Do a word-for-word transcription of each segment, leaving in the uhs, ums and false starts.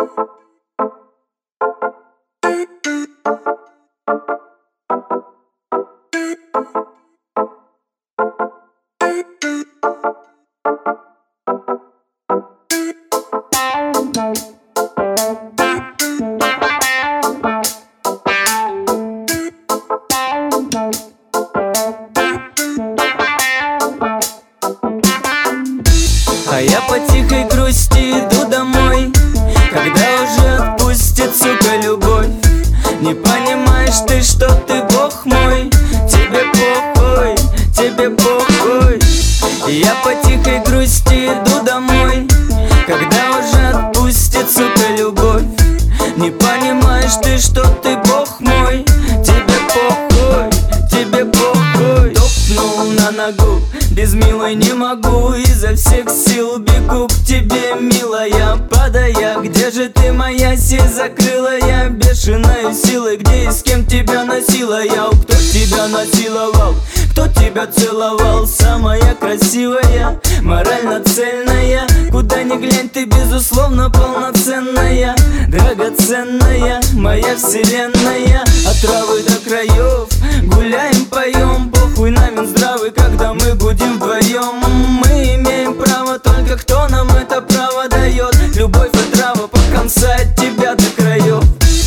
А я по тихой грусти иду домой, когда уже отпустит, сука, любовь. Не понимаешь ты, что ты бог мой, тебе похуй, тебе похуй. Я по тихой грусти иду домой, когда уже отпустит, сука, любовь. Не понимаешь ты, что ты бог мой, тебе похуй, тебе похуй. Топнул на ногу, без милой не могу, изо всех сил бегу к тебе, милая, падая. Где же ты, моя сеть закрыла я бешеной силой? Где и с кем тебя носила я? Кто тебя насиловал? Кто тебя целовал? Самая красивая, морально цельная. Куда ни глянь, ты безусловно полноценная, драгоценная, моя вселенная. От травы до краев гуляем, поем, похуй на Минздравы, когда мы гудим вдвоем. Мы имеем право, только кто нам это право дает? Любовь и трава по конца от тебя до краев.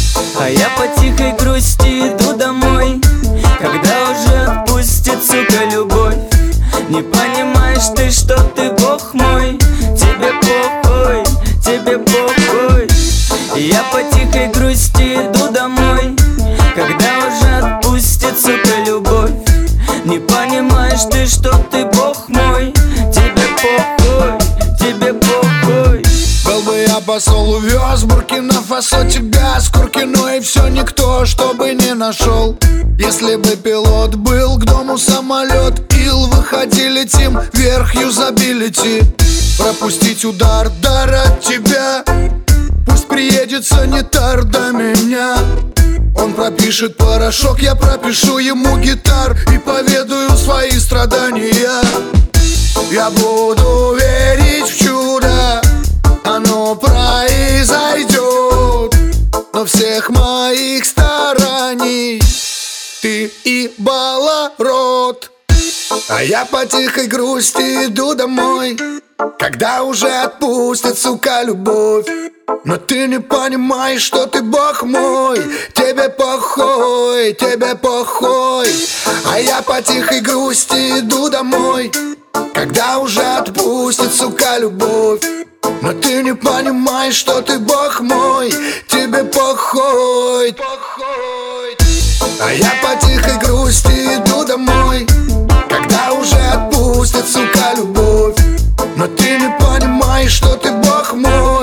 А я по тихой грусти иду домой, когда уже отпустит, сука, любовь. Не понимаешь ты, что ты бог мой, тебе похуй, тебе похуй. Я по тихой грусти иду домой, когда уже отпустит, сука, любовь. Не понимаешь ты, что ты бог мой, тебе похуй, тебе похуй. Был бы я посол, увез Буркина-Фасо тебя с Куркино, и все никто, чтобы не нашел. Если бы пилот был к дому самолет, ил, выходи, летим вверх, юзабилити. Пропустить удар, дар от тебя, пусть приедет санитар до меня. Он пропишет порошок, я пропишу ему гитар и поведаю свои страдания. Я буду верить в чудо, оно произойдет, но всех моих стараний ты и баларод. А я по тихой грусти иду домой, когда уже отпустит, сука, любовь. Но ты не понимаешь, что ты бог мой, тебе похуй, тебе похуй. А я по тихой грусти иду домой, когда уже отпустит, сука, любовь. Но ты не понимаешь, что ты бог мой, тебе похуй. А я по тихой грусти иду домой, когда уже отпустит, сука, любовь. Но ты не понимаешь, что ты бог мой.